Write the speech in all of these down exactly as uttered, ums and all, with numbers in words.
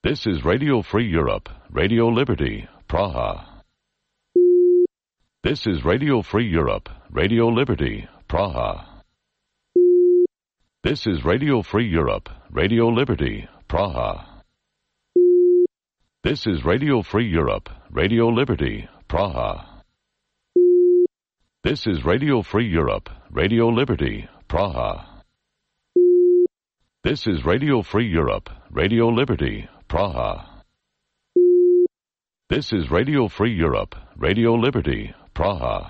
This is Radio Free Europe, Radio Liberty, Praha. This is Radio Free Europe, Radio Liberty, Praha. This is Radio Free Europe, Radio Liberty, Praha. This is Radio Free Europe, Radio Liberty, Praha. This is Radio Free Europe, Radio Liberty, Praha. This is Radio Free Europe, Radio Liberty, Praha. This is Radio Free Europe, Radio Liberty, Praha.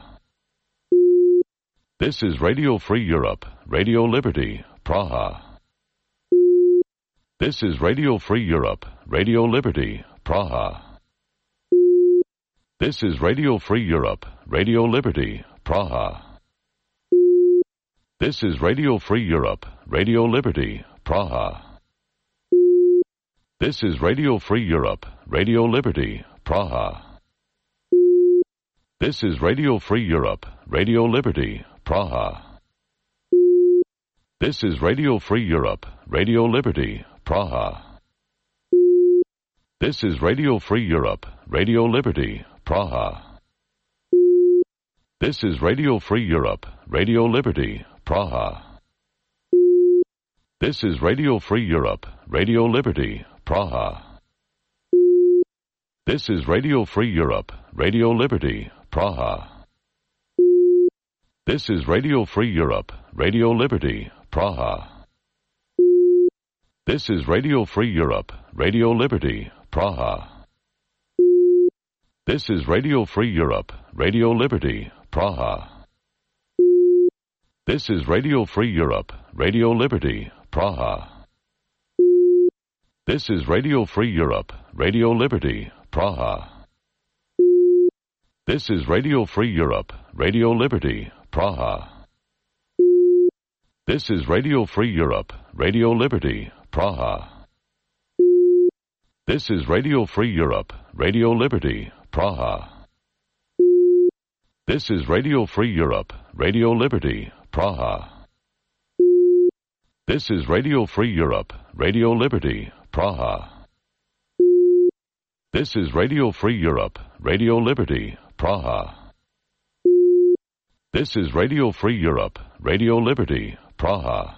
This is Radio Free Europe, Radio Liberty, Praha. This is Radio Free Europe, Radio Liberty, Praha. This is Radio Free Europe, Radio Liberty, Praha. This is Radio Free Europe, Radio Liberty, Praha. This is Radio Free Europe, Radio Liberty, Praha. This is Radio Free Europe, Radio Liberty, Praha. This is Radio Free Europe, Radio Liberty, Praha. This is Radio Free Europe, Radio Liberty, Praha. This is Radio Free Europe, Radio Liberty, Praha. This is Radio Free Europe, Radio Liberty, Praha. This is Radio Free Europe, Radio Liberty, Praha. This is Radio Free Europe, Radio Liberty, Praha. This is Radio Free Europe, Radio Liberty, Praha. This is Radio Free Europe, Radio Liberty, Praha. This is Radio Free Europe, Radio Liberty, Praha. This is Radio Free Europe, Radio Liberty, Praha. This is Radio Free Europe, Radio Liberty, Praha. This is Radio Free Europe, Radio Liberty, Praha. This is Radio Free Europe, Radio Liberty, Praha. This is Radio Free Europe, Radio Liberty, Praha. This is Radio Free Europe, Radio Liberty, Praha. This is Radio Free Europe, Radio Liberty, Praha. This is Radio Free Europe, Radio Liberty, Praha.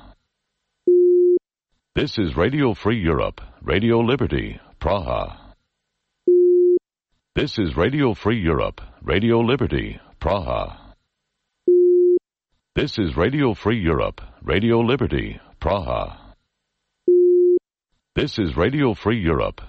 This is Radio Free Europe, Radio Liberty, Praha. This is Radio Free Europe, Radio Liberty, Praha. This is Radio Free Europe, Radio Liberty, Praha. This is Radio Free Europe,